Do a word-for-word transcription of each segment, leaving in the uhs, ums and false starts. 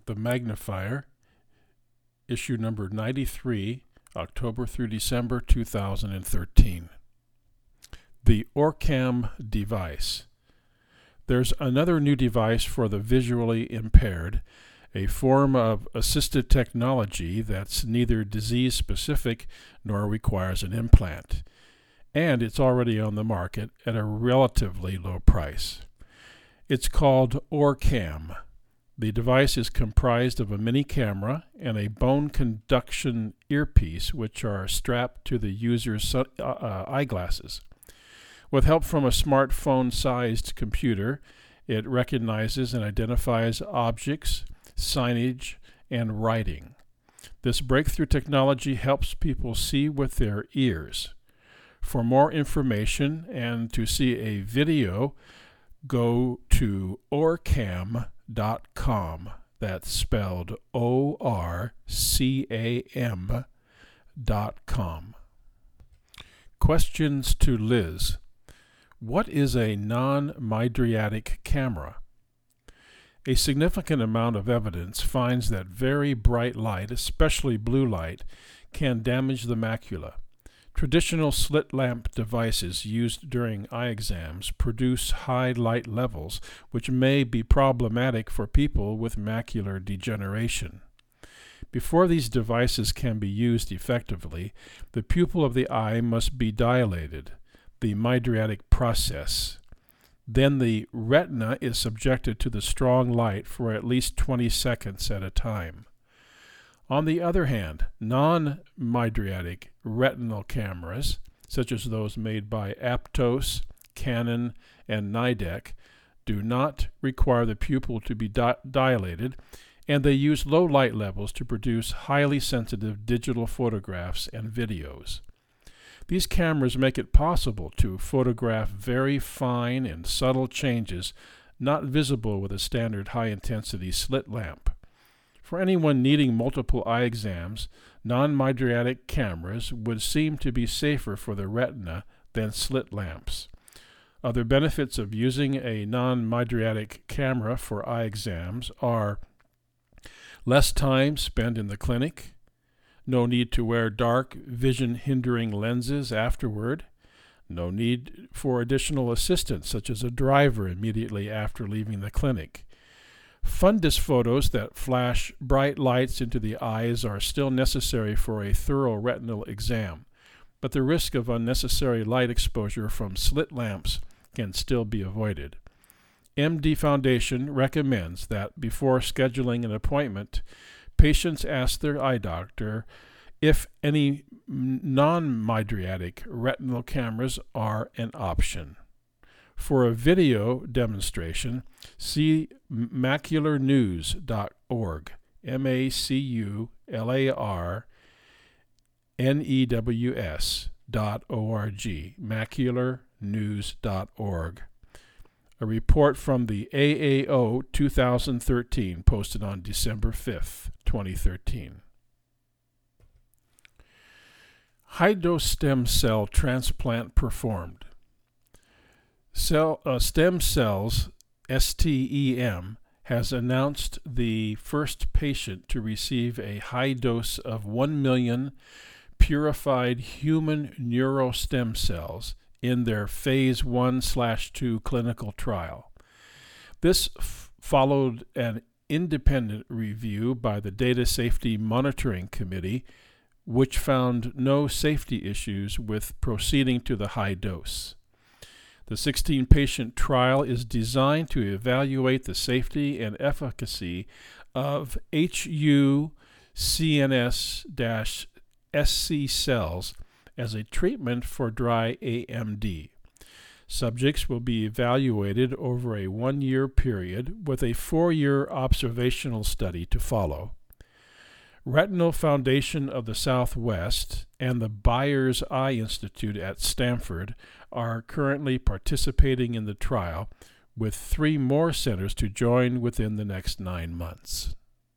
The Magnifier, issue number ninety-three, October through December two thousand thirteen. The OrCam device. There's another new device for the visually impaired, a form of assisted technology that's neither disease-specific nor requires an implant. And it's already on the market at a relatively low price. It's called OrCam. The device is comprised of a mini camera and a bone conduction earpiece, which are strapped to the user's uh, uh, eyeglasses. With help from a smartphone-sized computer, it recognizes and identifies objects, signage, and writing. This breakthrough technology helps people see with their ears. For more information and to see a video, go to orcam dot com. That's spelled O R C A M dot com. Questions to Liz. What is a non-mydriatic camera? A significant amount of evidence finds that very bright light, especially blue light, can damage the macula. Traditional slit lamp devices used during eye exams produce high light levels, which may be problematic for people with macular degeneration. Before these devices can be used effectively, the pupil of the eye must be dilated, the mydriatic process. Then the retina is subjected to the strong light for at least twenty seconds at a time. On the other hand, non-mydriatic retinal cameras, such as those made by Aptos, Canon, and Nidec, do not require the pupil to be di- dilated, and they use low light levels to produce highly sensitive digital photographs and videos. These cameras make it possible to photograph very fine and subtle changes not visible with a standard high-intensity slit lamp. For anyone needing multiple eye exams, non-mydriatic cameras would seem to be safer for the retina than slit lamps. Other benefits of using a non-mydriatic camera for eye exams are less time spent in the clinic, no need to wear dark, vision-hindering lenses afterward, no need for additional assistance such as a driver immediately after leaving the clinic. Fundus photos that flash bright lights into the eyes are still necessary for a thorough retinal exam, but the risk of unnecessary light exposure from slit lamps can still be avoided. M D Foundation recommends that before scheduling an appointment, patients ask their eye doctor if any non-mydriatic retinal cameras are an option. For a video demonstration, see macular news dot org, M A C U L A R N E W S dot O R G, macular news dot org. A report from the A A O two thousand thirteen posted on December fifth, twenty thirteen. High-dose stem cell transplant performed. Cell, uh, Stem Cells, S T E M, has announced the first patient to receive a high dose of one million purified human neurostem cells in their phase one slash two clinical trial. This f- followed an independent review by the Data Safety Monitoring Committee, which found no safety issues with proceeding to the high dose. The sixteen-patient trial is designed to evaluate the safety and efficacy of H U C N S S C cells as a treatment for dry A M D. Subjects will be evaluated over a one-year period with a four-year observational study to follow. Retinal Foundation of the Southwest and the Byers Eye Institute at Stanford are currently participating in the trial, with three more centers to join within the next nine months.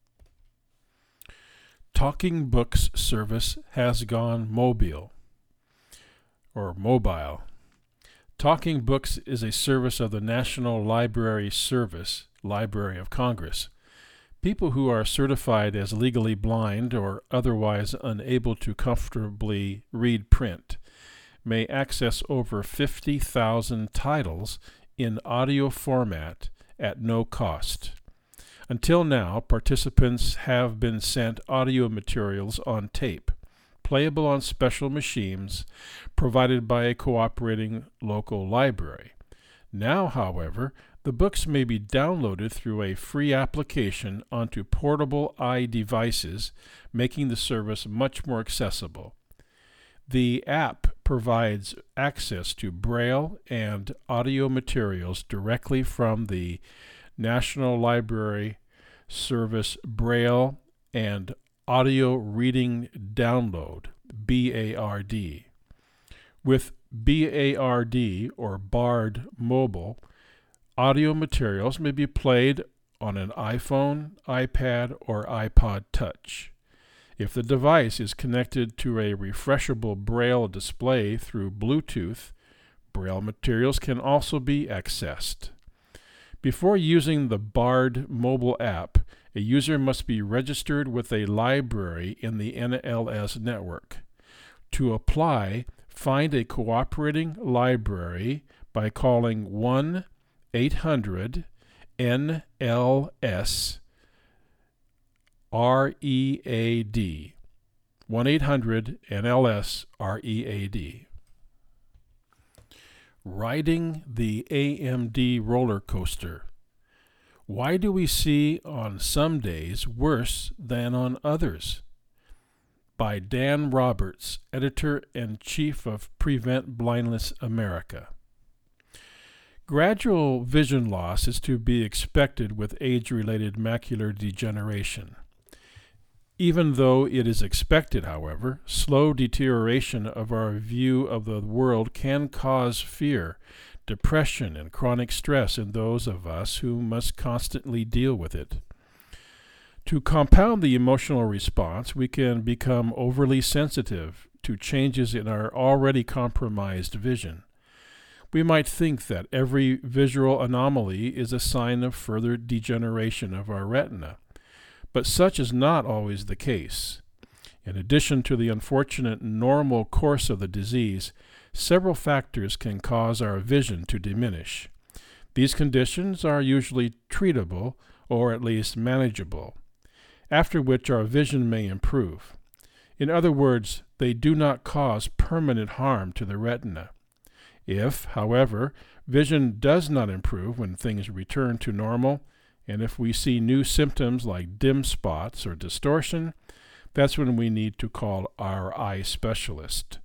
Talking Books service has gone mobile, or mobile. Talking Books is a service of the National Library Service, Library of Congress. People who are certified as legally blind or otherwise unable to comfortably read print may access over fifty thousand titles in audio format at no cost. Until now, participants have been sent audio materials on tape, playable on special machines provided by a cooperating local library. Now, however, the books may be downloaded through a free application onto portable iDevices, making the service much more accessible. The app provides access to Braille and audio materials directly from the National Library Service Braille and Audio Reading Download, B A R D. With B A R D, or BARD Mobile, audio materials may be played on an iPhone, iPad, or iPod Touch. If the device is connected to a refreshable Braille display through Bluetooth, Braille materials can also be accessed. Before using the BARD mobile app, a user must be registered with a library in the N L S network. To apply, find a cooperating library by calling one eight hundred N L S R E A D. one eight hundred N L S R E A D. Riding the A M D roller coaster. Why do we see on some days worse than on others? By Dan Roberts, Editor-in-Chief of Prevent Blindness America. Gradual vision loss is to be expected with age-related macular degeneration. Even though it is expected, however, slow deterioration of our view of the world can cause fear, depression, and chronic stress in those of us who must constantly deal with it. To compound the emotional response, we can become overly sensitive to changes in our already compromised vision. We might think that every visual anomaly is a sign of further degeneration of our retina, but such is not always the case. In addition to the unfortunate normal course of the disease, several factors can cause our vision to diminish. These conditions are usually treatable, or at least manageable, after which our vision may improve. In other words, they do not cause permanent harm to the retina. If, however, vision does not improve when things return to normal, and if we see new symptoms like dim spots or distortion, that's when we need to call our eye specialist.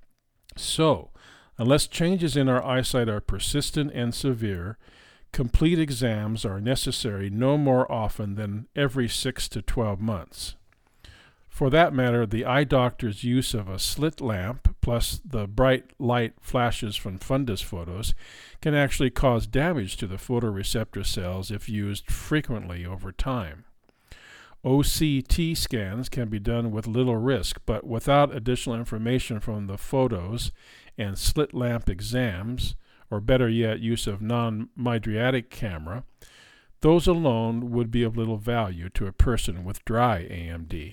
So, unless changes in our eyesight are persistent and severe, complete exams are necessary no more often than every six to twelve months. For that matter, the eye doctor's use of a slit lamp plus the bright light flashes from fundus photos can actually cause damage to the photoreceptor cells if used frequently over time. O C T scans can be done with little risk, but without additional information from the photos and slit lamp exams, or better yet, use of non-mydriatic camera, those alone would be of little value to a person with dry A M D.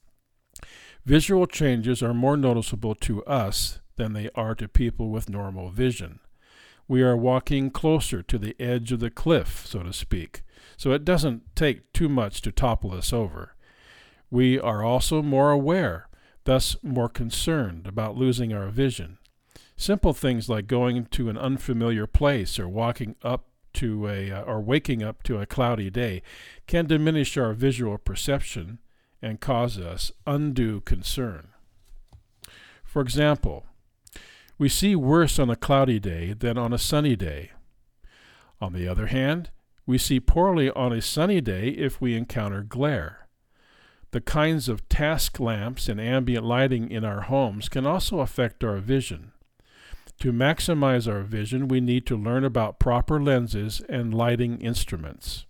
Visual changes are more noticeable to us than they are to people with normal vision. We are walking closer to the edge of the cliff, so to speak, so it doesn't take too much to topple us over. We are also more aware, thus more concerned about losing our vision. Simple things like going to an unfamiliar place or walking up to a uh, or waking up to a cloudy day can diminish our visual perception and cause us undue concern. For example, we see worse on a cloudy day than on a sunny day. On the other hand, we see poorly on a sunny day if we encounter glare. The kinds of task lamps and ambient lighting in our homes can also affect our vision. To maximize our vision, we need to learn about proper lenses and lighting instruments.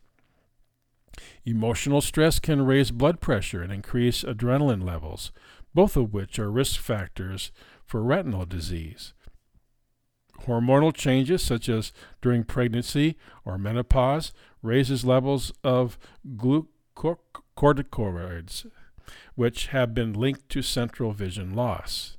Emotional stress can raise blood pressure and increase adrenaline levels, both of which are risk factors for retinal disease. Hormonal changes, such as during pregnancy or menopause, raises levels of glucose glucocorticoids, which have been linked to central vision loss.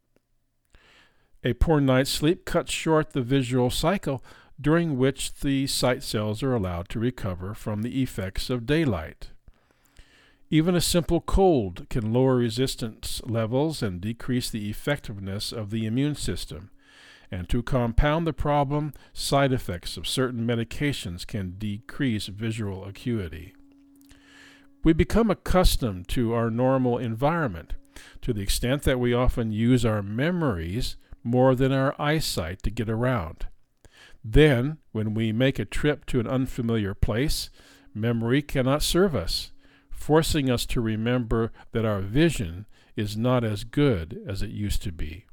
A poor night's sleep cuts short the visual cycle during which the sight cells are allowed to recover from the effects of daylight. Even a simple cold can lower resistance levels and decrease the effectiveness of the immune system. And to compound the problem, side effects of certain medications can decrease visual acuity. We become accustomed to our normal environment to the extent that we often use our memories more than our eyesight to get around. Then, when we make a trip to an unfamiliar place, memory cannot serve us, forcing us to remember that our vision is not as good as it used to be.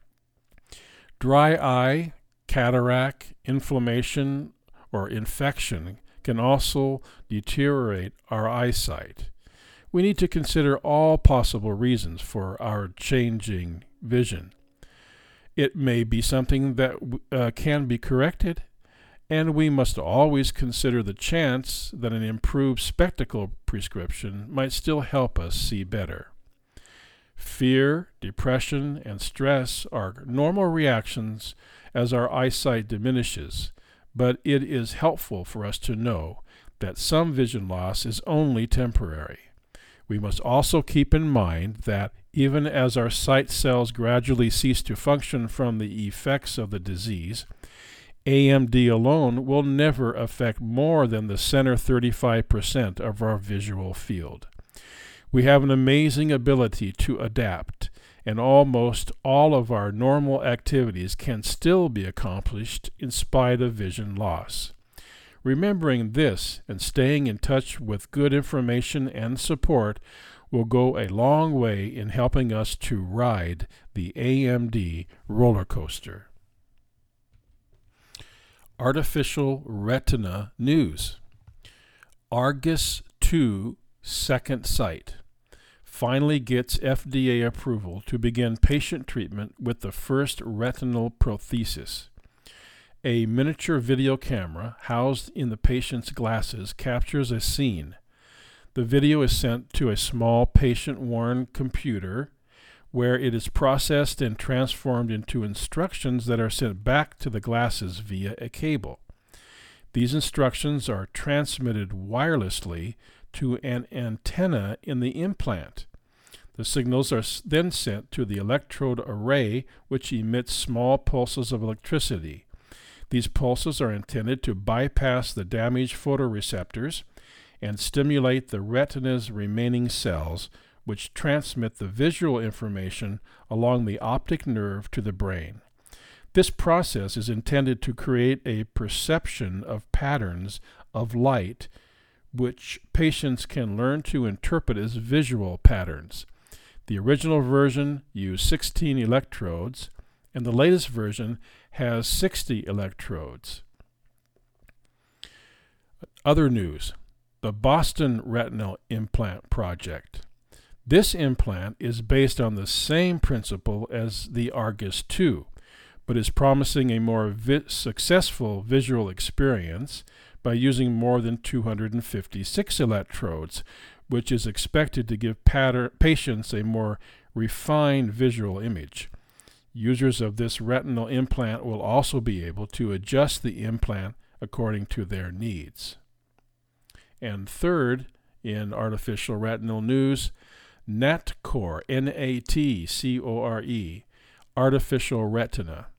Dry eye, cataract, inflammation, or infection can also deteriorate our eyesight. We need to consider all possible reasons for our changing vision. It may be something that uh, can be corrected, and we must always consider the chance that an improved spectacle prescription might still help us see better. Fear, depression, and stress are normal reactions as our eyesight diminishes, but it is helpful for us to know that some vision loss is only temporary. We must also keep in mind that even as our sight cells gradually cease to function from the effects of the disease, A M D alone will never affect more than the center thirty-five percent of our visual field. We have an amazing ability to adapt, and almost all of our normal activities can still be accomplished in spite of vision loss. Remembering this and staying in touch with good information and support will go a long way in helping us to ride the A M D roller coaster. Artificial retina news. Argus two Second Sight finally gets F D A approval to begin patient treatment with the first retinal prosthesis. A miniature video camera housed in the patient's glasses captures a scene. The video is sent to a small patient-worn computer where it is processed and transformed into instructions that are sent back to the glasses via a cable. These instructions are transmitted wirelessly to an antenna in the implant. The signals are then sent to the electrode array, which emits small pulses of electricity. These pulses are intended to bypass the damaged photoreceptors and stimulate the retina's remaining cells, which transmit the visual information along the optic nerve to the brain. This process is intended to create a perception of patterns of light, which patients can learn to interpret as visual patterns. The original version used sixteen electrodes, and the latest version has sixty electrodes. Other news: the Boston Retinal Implant Project. This implant is based on the same principle as the Argus two, but is promising a more vi- successful visual experience by using more than two hundred fifty-six electrodes, which is expected to give pattern- patients a more refined visual image. Users of this retinal implant will also be able to adjust the implant according to their needs. And third, in artificial retinal news, NatCore, N A T C O R E, artificial retina.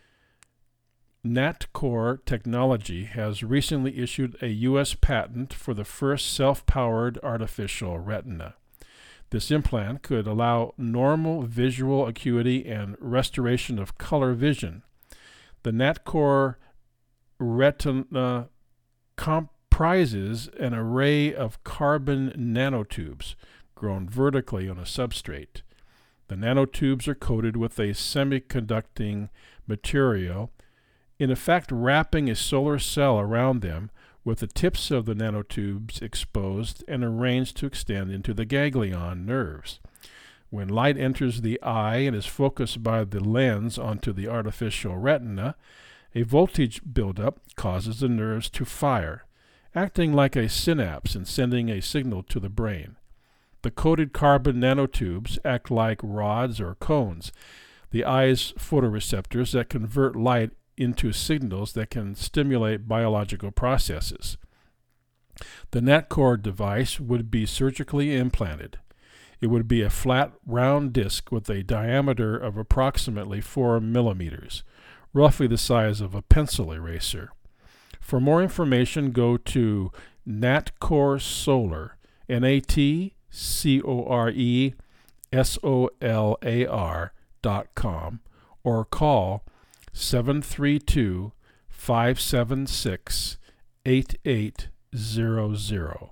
NatCore Technology has recently issued a U S patent for the first self-powered artificial retina. This implant could allow normal visual acuity and restoration of color vision. The NatCore retina comprises an array of carbon nanotubes grown vertically on a substrate. The nanotubes are coated with a semiconducting material, in effect wrapping a solar cell around them, with the tips of the nanotubes exposed and arranged to extend into the ganglion nerves. When light enters the eye and is focused by the lens onto the artificial retina, a voltage buildup causes the nerves to fire, acting like a synapse and sending a signal to the brain. The coated carbon nanotubes act like rods or cones, the eye's photoreceptors that convert light into signals that can stimulate biological processes. The NatCore device would be surgically implanted. It would be a flat, round disc with a diameter of approximately four millimeters, roughly the size of a pencil eraser. For more information, go to NatCore Solar, N A T C O R E S O L A R dot com, or call seven three two, five seven six, eight eight zero zero.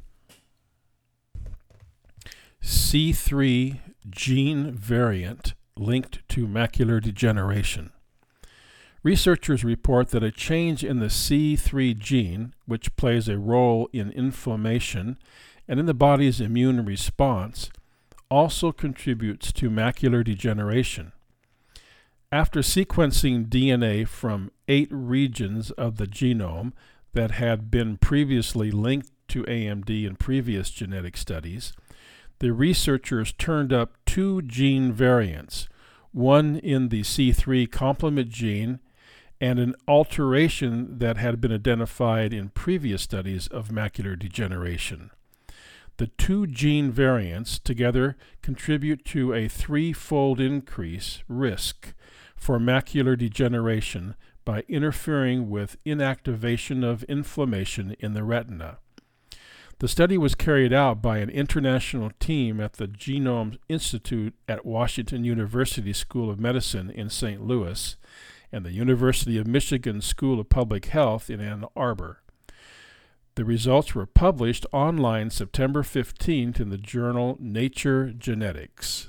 C three gene variant linked to macular degeneration. Researchers report that a change in the C three gene, which plays a role in inflammation and in the body's immune response, also contributes to macular degeneration. After sequencing D N A from eight regions of the genome that had been previously linked to A M D in previous genetic studies, the researchers turned up two gene variants, one in the C three complement gene and an alteration that had been identified in previous studies of macular degeneration. The two gene variants together contribute to a threefold increase risk for macular degeneration by interfering with inactivation of inflammation in the retina. The study was carried out by an international team at the Genome Institute at Washington University School of Medicine in Saint Louis and the University of Michigan School of Public Health in Ann Arbor. The results were published online September fifteenth in the journal Nature Genetics.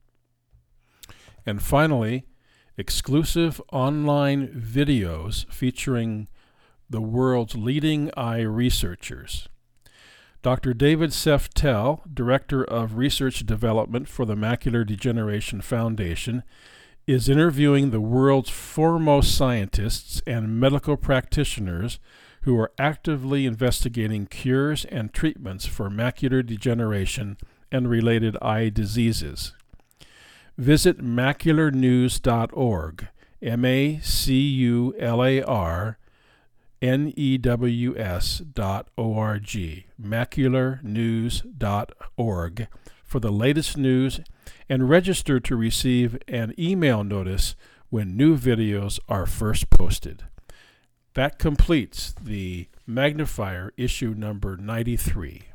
And finally, exclusive online videos featuring the world's leading eye researchers. Doctor David Seftel, Director of Research Development for the Macular Degeneration Foundation, is interviewing the world's foremost scientists and medical practitioners who are actively investigating cures and treatments for macular degeneration and related eye diseases. Visit macular news dot org, M A C U L A R N E W S dot O R G, macular news dot org, for the latest news and register to receive an email notice when new videos are first posted. That completes the Magnifier issue number ninety-three.